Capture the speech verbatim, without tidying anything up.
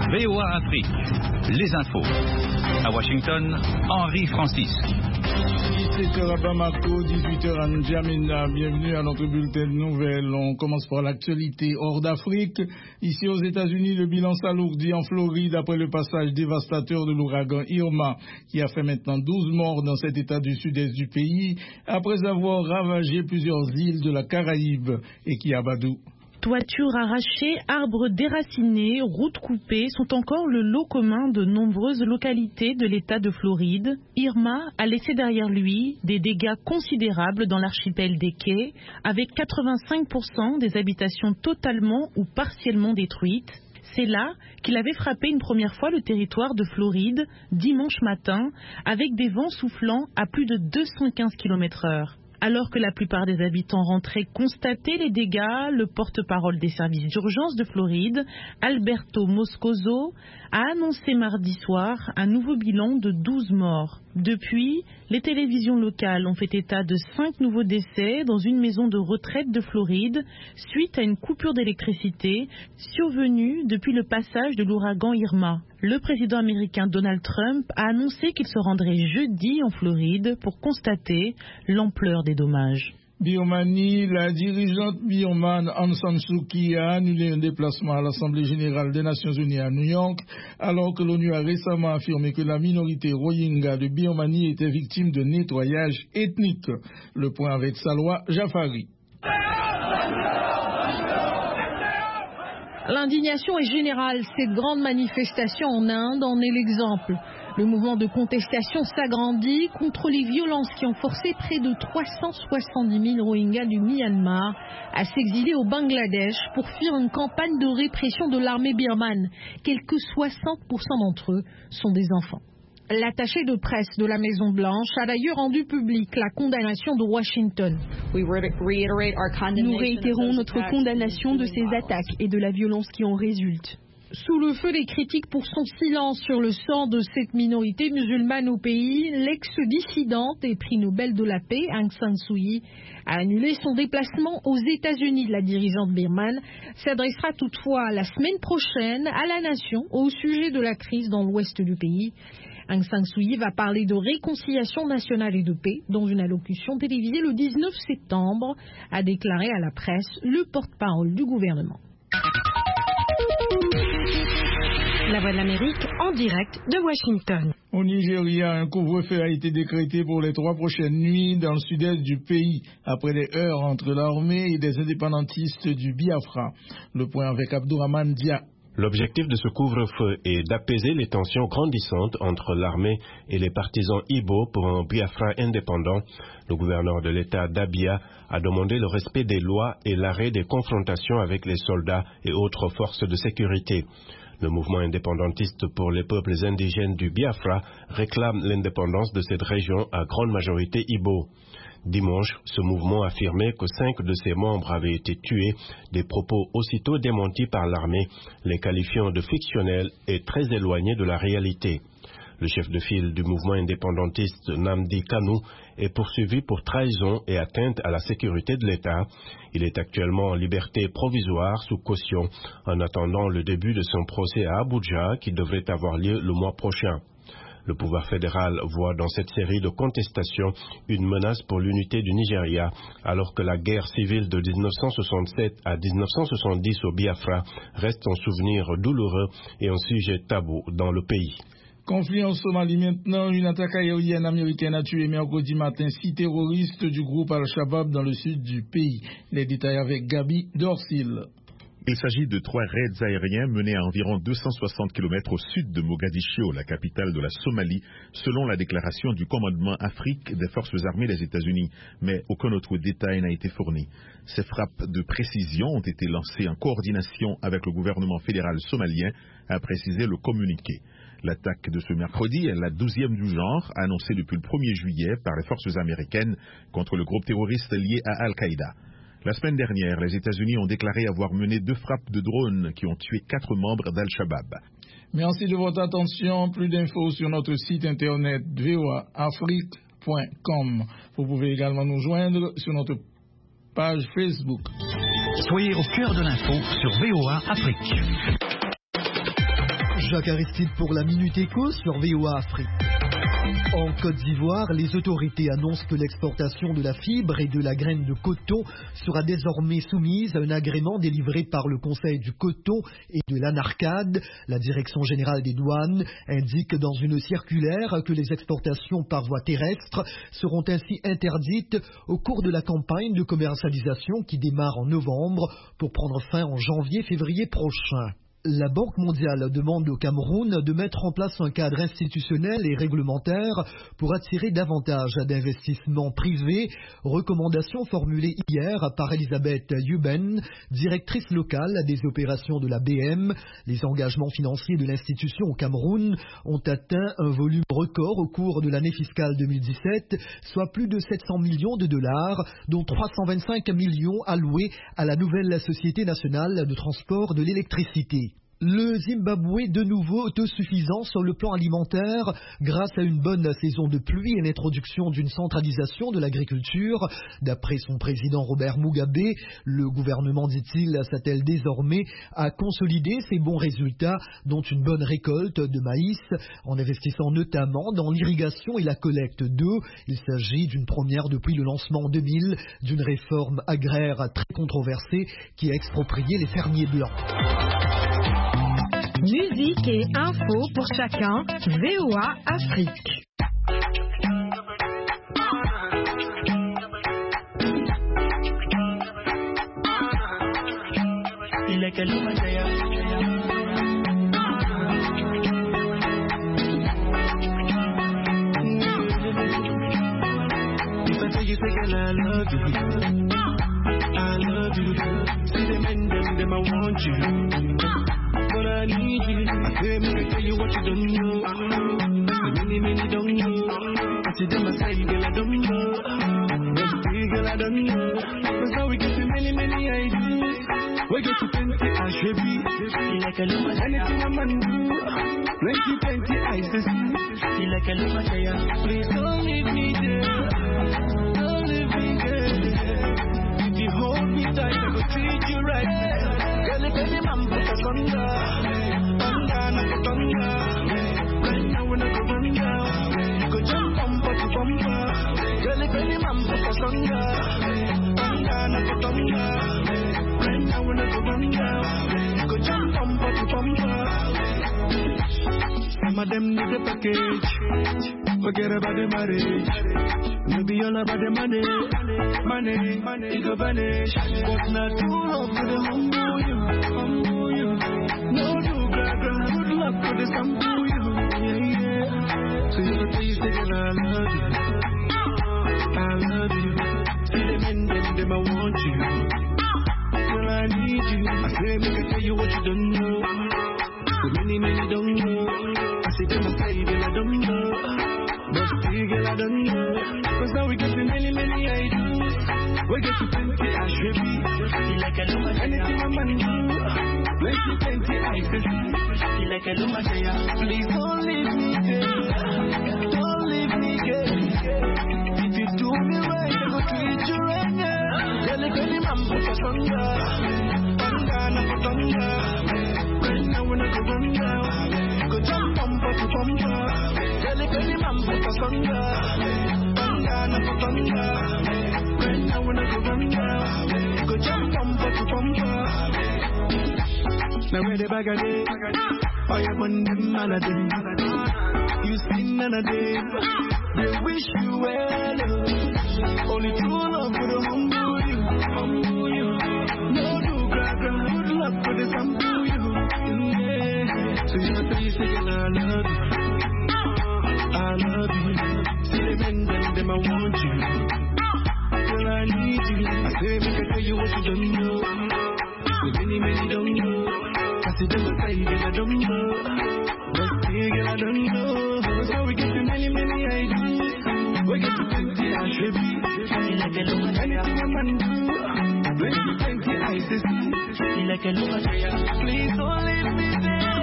V O A Afrique, les infos. À Washington, Henri Francis. dix-sept heures à Bamako, dix-huit heures à N'Djamena. Bienvenue à notre bulletin de nouvelles. On commence par l'actualité hors d'Afrique. Ici aux États-Unis, le bilan s'alourdit en Floride après le passage dévastateur de l'ouragan Irma, qui a fait maintenant douze morts dans cet état du sud-est du pays, après avoir ravagé plusieurs îles de la Caraïbe. Et qui abadou. Toitures arrachées, arbres déracinés, routes coupées sont encore le lot commun de nombreuses localités de l'État de Floride. Irma a laissé derrière lui des dégâts considérables dans l'archipel des Cayes, avec quatre-vingt-cinq pour cent des habitations totalement ou partiellement détruites. C'est là qu'il avait frappé une première fois le territoire de Floride dimanche matin, avec des vents soufflant à plus de deux cent quinze kilomètres heure. Alors que la plupart des habitants rentraient constater les dégâts, le porte-parole des services d'urgence de Floride, Alberto Moscoso, a annoncé mardi soir un nouveau bilan de douze morts. Depuis, les télévisions locales ont fait état de cinq nouveaux décès dans une maison de retraite de Floride suite à une coupure d'électricité survenue depuis le passage de l'ouragan Irma. Le président américain Donald Trump a annoncé qu'il se rendrait jeudi en Floride pour constater l'ampleur des dommages. Birmanie, la dirigeante birmane Aung San Suu Kyi a annulé un déplacement à l'Assemblée générale des Nations unies à New York, alors que l'ONU a récemment affirmé que la minorité Rohingya de Birmanie était victime de nettoyage ethnique. Le point avec Salwa Jafari. L'indignation est générale. Cette grande manifestation en Inde en est l'exemple. Le mouvement de contestation s'agrandit contre les violences qui ont forcé près de trois cent soixante-dix mille Rohingyas du Myanmar à s'exiler au Bangladesh pour fuir une campagne de répression de l'armée birmane. Quelque soixante pour cent d'entre eux sont des enfants. L'attaché de presse de la Maison-Blanche a d'ailleurs rendu publique la condamnation de Washington. Nous réitérons notre condamnation de ces attaques et de la violence qui en résulte. Sous le feu des critiques pour son silence sur le sort de cette minorité musulmane au pays, l'ex-dissidente et prix Nobel de la paix, Aung San Suu Kyi, a annulé son déplacement aux États-Unis. La dirigeante birmane s'adressera toutefois la semaine prochaine à la nation au sujet de la crise dans l'ouest du pays. Aung San Suu Kyi va parler de réconciliation nationale et de paix dans une allocution télévisée le dix-neuf septembre, a déclaré à la presse le porte-parole du gouvernement. La Voix de l'Amérique en direct de Washington. Au Nigeria, un couvre-feu a été décrété pour les trois prochaines nuits dans le sud-est du pays, après des heurts entre l'armée et des indépendantistes du Biafra. Le point avec Abdourahmane Dia. L'objectif de ce couvre-feu est d'apaiser les tensions grandissantes entre l'armée et les partisans Igbo pour un Biafra indépendant. Le gouverneur de l'État d'Abia a demandé le respect des lois et l'arrêt des confrontations avec les soldats et autres forces de sécurité. Le mouvement indépendantiste pour les peuples indigènes du Biafra réclame l'indépendance de cette région à grande majorité Igbo. Dimanche, ce mouvement affirmait que cinq de ses membres avaient été tués, des propos aussitôt démentis par l'armée, les qualifiant de fictionnels et très éloignés de la réalité. Le chef de file du mouvement indépendantiste Nnamdi Kanu est poursuivi pour trahison et atteinte à la sécurité de l'État. Il est actuellement en liberté provisoire sous caution en attendant le début de son procès à Abuja qui devrait avoir lieu le mois prochain. Le pouvoir fédéral voit dans cette série de contestations une menace pour l'unité du Nigeria, alors que la guerre civile de dix-neuf cent soixante-sept à dix-neuf cent soixante-dix au Biafra reste un souvenir douloureux et un sujet tabou dans le pays. Conflit en Somalie maintenant, une attaque aérienne américaine a tué mercredi matin six terroristes du groupe Al-Shabaab dans le sud du pays. Les détails avec Gabi Dorsil. Il s'agit de trois raids aériens menés à environ deux cent soixante kilomètres au sud de Mogadiscio, la capitale de la Somalie, selon la déclaration du commandement Afrique des forces armées des États-Unis. Mais aucun autre détail n'a été fourni. Ces frappes de précision ont été lancées en coordination avec le gouvernement fédéral somalien, a précisé le communiqué. L'attaque de ce mercredi est la douzième du genre, annoncée depuis le premier juillet par les forces américaines contre le groupe terroriste lié à Al-Qaïda. La semaine dernière, les États-Unis ont déclaré avoir mené deux frappes de drones qui ont tué quatre membres d'Al-Shabaab. Merci de votre attention. Plus d'infos sur notre site internet v o a afrique point com. Vous pouvez également nous joindre sur notre page Facebook. Soyez au cœur de l'info sur V O A Afrique. Jacques Aristide pour la Minute Éco sur V O A Afrique. En Côte d'Ivoire, les autorités annoncent que l'exportation de la fibre et de la graine de coton sera désormais soumise à un agrément délivré par le Conseil du coton et de l'Anarcade. La Direction générale des douanes indique dans une circulaire que les exportations par voie terrestre seront ainsi interdites au cours de la campagne de commercialisation qui démarre en novembre pour prendre fin en janvier-février prochain. La Banque mondiale demande au Cameroun de mettre en place un cadre institutionnel et réglementaire pour attirer davantage d'investissements privés. Recommandation formulée hier par Elisabeth Yuben, directrice locale des opérations de la B M. Les engagements financiers de l'institution au Cameroun ont atteint un volume record au cours de l'année fiscale deux mille dix-sept, soit plus de sept cents millions de dollars, dont trois cent vingt-cinq millions alloués à la nouvelle Société nationale de transport de l'électricité. Le Zimbabwe, de nouveau autosuffisant sur le plan alimentaire, grâce à une bonne saison de pluie et l'introduction d'une centralisation de l'agriculture. D'après son président Robert Mugabe, le gouvernement, dit-il, s'attelle désormais à consolider ses bons résultats, dont une bonne récolte de maïs, en investissant notamment dans l'irrigation et la collecte d'eau. Il s'agit d'une première depuis le lancement en deux mille d'une réforme agraire très controversée qui a exproprié les fermiers blancs. Musique et info pour chacun, V O A Afrique. I need you. I came to tell you what you don't know. So many, many don't know. I see them aside, girl, I don't know. But still, girl, I don't know. That's how we get to many, many ideas. We get to plenty, I should be. Like a luma, anything a man do. Plenty, plenty, I see. Like a luma, please don't leave me there. Don't leave me there. If you hold me tight, I will treat you right. Girl, if any man put us under, under, not put under. Right now when I go run down, you go jump bumper to bumper. Girl, if any man put us under, under, not put under. Right now when I go run down, you go jump bumper to bumper. Some of them need a package. Forget about the marriage. Maybe all about the money. Money, money, it go vanish. But not too long for the humble you. Humble you. No, do grab good luck for the sample you. Yeah, yeah. So you can please say that I love you. I love you. See them in them, them I want you. Girl, I need you. I say, make I tell you what you don't know. So many, many don't know. I say them aside, girl, I don't know. But still, girl, I don't know. Cause now we get to many, many ideas. We get to plenty, I should be. Like a luma, anything a man do. Plenty, plenty, I can see. Like a luma, please don't leave me, girl. Don't leave me, girl. If you do me right, I go treat you right now. Girl, if any man put us under, under, not put under. Right now when I go run down, go jump bumper to bumper. Girl, if any man put us under, under, not put under. Right now when I go run down, go jump bumper to bumper. Now where the bag of day, fire burn them all of them. You sing none of them, they wish you well. Only true love for the humble you, humble you. No do grab them, good luck for the sample you. Yeah. So you know you say I love you, I love you. See them and them, them I want you. Girl, I need you. I say make I tell you what you don't know. So many, many don't know. I see them aside, girl, I don't know. But still, girl, I don't know. That's how we get to many, many ideas. We get to plenty, I should be. Anything a man do. Plenty, plenty, I see. Please don't leave me there.